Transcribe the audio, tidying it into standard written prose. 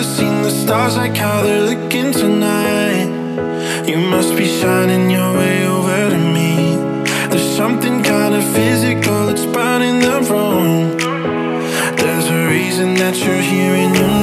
seen the stars like how they're looking tonight. You must be shining your way over to me. There's something kind of physical that's burning the room. There's a reason that you're here and you